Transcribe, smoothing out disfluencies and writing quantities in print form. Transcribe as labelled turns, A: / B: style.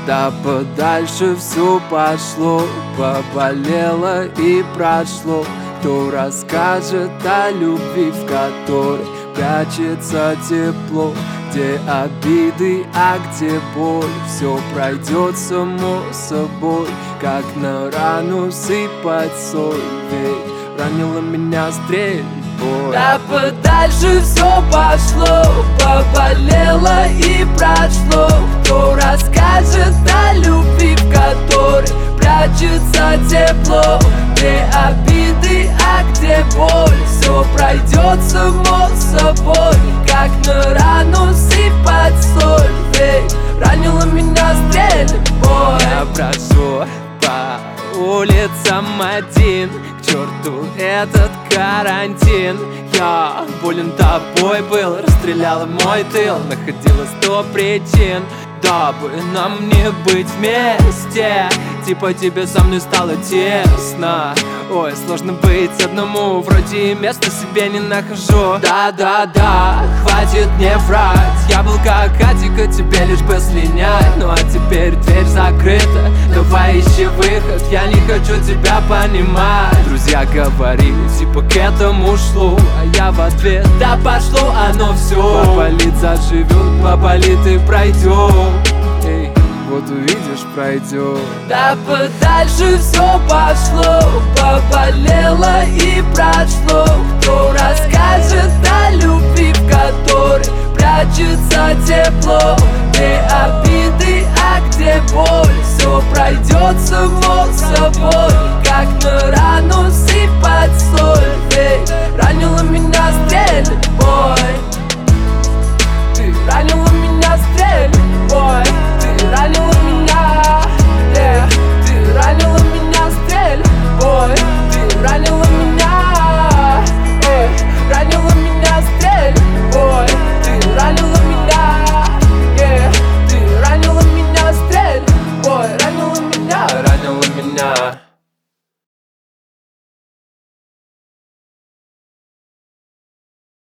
A: Да подальше все пошло, поболело и прошло. Кто расскажет о любви, в которой прячется тепло? Где обиды, а где боль? Все пройдет само собой, как на рану сыпать соль. Ведь ранила меня стрельбой. Да подальше все пошло, поболело и прошло. Кто расскажет о любви, в которой прячется тепло? Где обиды, а где боль? Все пройдет само собой, как на рану сыпать соль. Ведь ранила меня стрельбой. Я прошу по улицам один, к черту этот карантин. Я болен тобой был, расстреляла мой тыл. Находила 100 причин, дабы нам не быть вместе. Типа тебе со мной стало тесно. Ой, сложно быть одному, вроде и места себе не нахожу. Да-да-да, хватит мне врать. Я был как Атика, тебе лишь бы слинять. Ну а теперь дверь закрыта, давай ищи выход. Я не хочу тебя понимать. Друзья говорили, типа к этому шло, а я в ответ: да пошло оно все. Поболит, заживет, поболит и пройдет. Эй, вот увидишь, пройдет. Да подальше все пошло, поболело и прошло. Кто расскажет о любви, в которой прячется тепло? Где обиды, а где боль? Все пройдет само собой, как на